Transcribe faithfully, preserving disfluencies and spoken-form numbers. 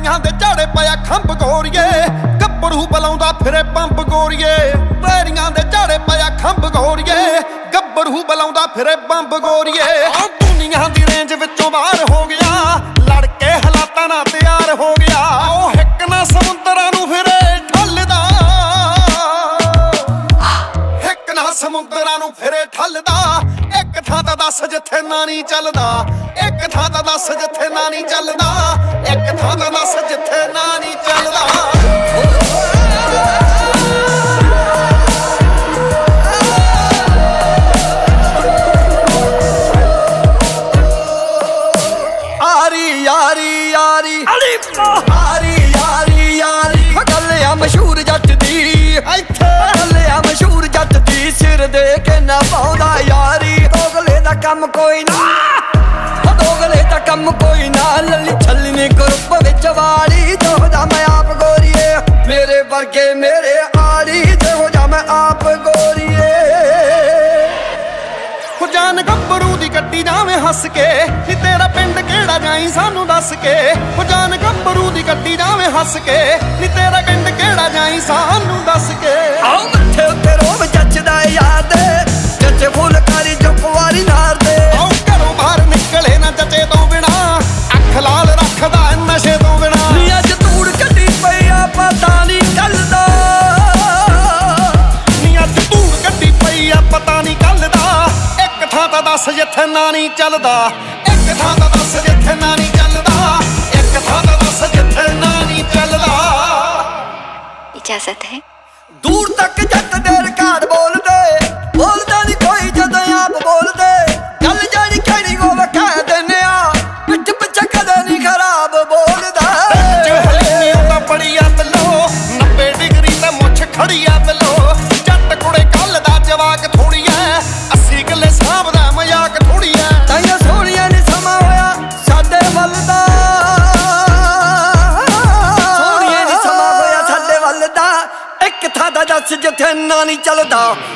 ਪੈਰੀਆਂ ਦੇ ਝਾੜੇ ਪਿਆ ਖੰਭ ਗੋਰੀਏ ਗੱਭਰੂ ਬਲਾਉਂਦਾ ਫਿਰੇ ਪੰਪ ਗੋਰੀਏ ਪੈਰੀਆਂ ਦੇ ਝਾੜੇ ਪਿਆ ਖੰਭ ਗੋਰੀਏ ਗੱਭਰੂ ਬਲਾਉਂਦਾ ਫਿਰੇ ਪੰਪ ਗੋਰੀਏ ਉਹ ਦੁਨੀਆ ਦੀ ਰੇਂਜ ਵਿੱਚੋਂ ਬਾਹਰ ਹੋ ਗਿਆ ਲੜ ਕੇ ਹਾਲਾਤਾਂ ਨਾਲ ਤਿਆਰ ਹੋ ਗਿਆ ਉਹ ਹਿੱਕ ਨਾ ਸਮੁੰਦਰਾਂ ਨੂੰ ਫਿਰੇ ਠੱਲਦਾ ਹਿੱਕ ਨਾ ਸਮੁੰਦਰਾਂ ਨੂੰ ਫਿਰੇ ਠੱਲਦਾ ਇੱਕ ਥਾਂ ਤਾਂ ਦੱਸ ਜਿੱਥੇ ਨਾ ਨਹੀਂ ਚੱਲਦਾ ਇੱਕ ਥਾਂ ਤਾਂ ਦੱਸ ਜਿੱਥੇ ਨਾ ਨਹੀਂ ਚੱਲਦਾ ਇੱਕ ਥਾਂ ਤਾਂ ਦੱਸ ਜਿੱਥੇ ਨਾ ਨਹੀਂ ਚੱਲਦਾ ਆਰੀ ਯਾਰੀ ਯਾਰੀ ਆਰੀ ਯਾਰੀ ਯਾਰੀ ਗੱਲ ਆ ਮਸ਼ਹੂਰ ਜੱਟ ਦੀ ਇੱਥੇ ਗੱਲ ਆ ਮਸ਼ਹੂਰ ਜੱਟ ਦੀ ਸਿਰ ਦੇ ਕੇ ਨਾ ਪਾਉਂਦਾ ਯਾਰੀ ਦੋਗਲੇ ਦਾ ਕੰਮ ਕੋਈ ਨਾ ਦੋਗਲੇ ਦਾ ਕੰਮ ਕੋਈ ਨਾ ਲੱਲੀ ਛੱਲਣੀ ਗਰੁੱਪ ਵਿੱਚ ਵਾਲੀ ਦੋਹਦਾ ਮੈਂ ਆਪ ਗੋਰੀਏ ਮੇਰੇ ਵਰਗੇ ਮੇਰੇ ਆੜੀ ਜਿਹੋ ਜਾ ਮੈਂ ਆਪ ਗੋਰੀਏ ਹੋ ਜਾਨ ਗੱਭਰੂ ਦੀ ਕੱਟੀ ਜਾਵੇਂ ਹੱਸ ਕੇ ਨੀ ਤੇਰਾ ਪਿੰਡ ਕਿਹੜਾ ਜਾਈ ਸਾਨੂੰ ਦੱਸ ਕੇ ਹੋ ਜਾਨ ਗੱਭਰੂ ਦੀ ਕੱਟੀ ਜਾਵੇਂ ਹੱਸ ਕੇ ਨੀ ਤੇਰਾ ਪਿੰਡ ਕਿਹੜਾ ਜਾਈ ਸਾਨੂੰ ਦੱਸ ਕੇ ਆਓ ਮੱਥੇ ਉੱਤੇ ਰੋਬ ਜੱਚਦਾ ਯਾਦ ਜੱਚੇ ਫੁਲਕਾਰੀ ਚੁੱਪਵਾਰੀ ਨਾਰ ਦੇ ਆਓ ਘਰੋਂ ਬਾਹਰ ਨਿਕਲੇ ਨਾ ਜੱਚੇ ਤੋਂ ਬਿਨਾ ਅੱਖ ਲਾਲ ਰੱਖਦਾ ਨਸ਼ੇ ਤੋਂ ਬਿਨਾ ਨੀ ਅੱਜ ਧੂੜ ਕੱਢੀ ਪਈ ਆ ਪਤਾ ਨਹੀਂ ਚੱਲਦਾ ਨੀ ਅੱਜ ਧੂੜ ਕੱਢੀ ਪਈ ਆ ਪਤਾ ਨਹੀਂ ਚੱਲਦਾ ਇੱਕ ਥਾਂ ਤਾਂ ਦੱਸ ਜਿੱਥੇ ਨਾ ਨਹੀਂ ਚੱਲਦਾ ਇੱਕ ਥਾਂ ਤਾਂ ਦੱਸ ਜਿੱਥੇ ਨਾ ਨਹੀਂ ਚੱਲਦਾ ਇੱਕ ਥਾਂ ਤਾਂ ਦੱਸ ਜਿੱਥੇ ਨਾ ਨਹੀਂ ਚੱਲਦਾ इजाजत है ਦੂਰ ਤੱਕ ਜੱਟ ਦੇ ਰਿਕਾਰਡ ਬੋਲਦੇ ਬੋਲਦਾ ਨਹੀਂ ਕੋਈ ਜਦੋਂ ਆਪ ਬੋਲਦੇ ਗੱਲ ਜਿਹੜੀ ਕਹਿਣੀ ਉਹ ਕਹਿ ਦਿੰਦੇ ਆ ਪਿੱਛ ਪਿੱਛੇ ਕਦੇ ਨਹੀਂ ਖਰਾਬ ਬੋਲਦਾ ਜੋ ਹਲੀਨੀ ਉਹਦਾ ਬੜੀ ਆ ਬਲੋ ਨੱਬੇ ਡਿਗਰੀ ਤੇ ਮੁੱਛ ਖੜੀ ਆ ਬਲੋ ਜੱਟ ਕੁੜੇ ਕੱਲ ਦਾ ਜਵਾਕ ਥੋੜੀ ਐ ਅੱਸੀ ਕਿੱਲੇ ਸਾਂਭ ਦਾ ਮਜ਼ਾਕ ਥੋੜੀ ਐ ਤਾਈਆਂ ਸੋਹਣੀਆਂ ਨੀ ਸਮਾਂ ਹੋਇਆ ਸਾਡੇ ਵੱਲ ਦਾ ਸੋਹਣੀਆਂ ਨੀ ਸਮਾਂ ਹੋਇਆ ਸਾਡੇ ਵੱਲ ਦਾ ਇੱਕ ਥਾਂ ਦਾ ਦੱਸ ਜਿੱਥੇ ਨਾ ਨਹੀਂ ਚੱਲਦਾ